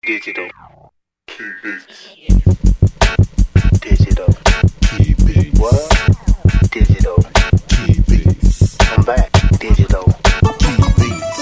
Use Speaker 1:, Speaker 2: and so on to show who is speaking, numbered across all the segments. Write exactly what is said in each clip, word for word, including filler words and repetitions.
Speaker 1: Digital. Key beats. Digital.
Speaker 2: Key beats.
Speaker 1: What? Digital.
Speaker 2: Key beats.
Speaker 1: I'm back. Digital.
Speaker 2: Key beats.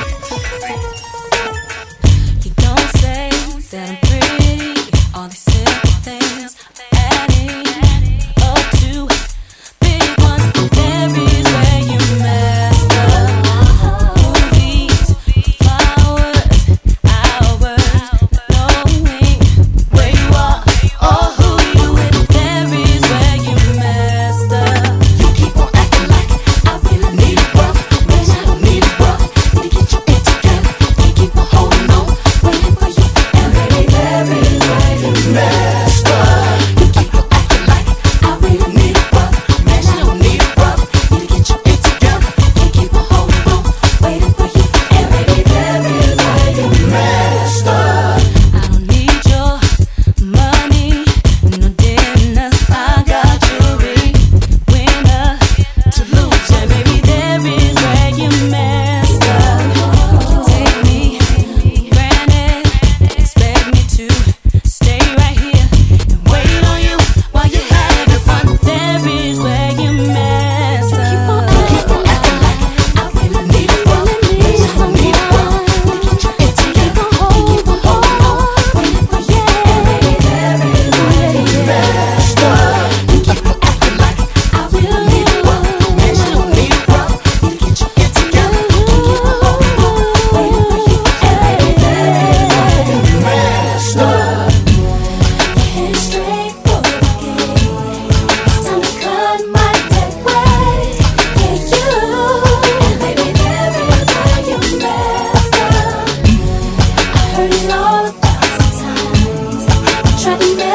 Speaker 3: You don't say that I'm pretty. All these simple things adding up to big ones. There is where you messed up. Movies, flowers, hours, knowing where you are or who you with. There is where you messed up.
Speaker 4: You keep on acting like I really need a bruh. Man, I don't need a bruh. Need to get your it together. Can't keep on holding on, waiting for you. And baby, there is where you messed up. You keep on acting like I really need a bruh. Man, I don't need a bruh. Need to get your it together. Can't keep on holding on, waiting for you. And baby, there is where you messed up.
Speaker 3: I don't need your money, no dinners. I got jewelry, winner to lose. And baby, there is where you messed up. You take me for granted and expect me to stay right here and wait on you while you're having fun. There is where you messed up.
Speaker 4: You keep on acting like I really need a bruh. Man, I don't need a bruh. Need to get your it together. Can't keep on holding on, waiting for you. And baby, there is where you messed up. You keep on acting like I really need a bruh. Man, I don't need a bruh. Need to get your it together. Can't keep on holding on, waiting for you. And baby, there is where you messed up. Heading straight for the gate. It's time to cut my dead weight. Yeah, you. And baby, there is where you messed up. I heard it all a thousand times. Tried to make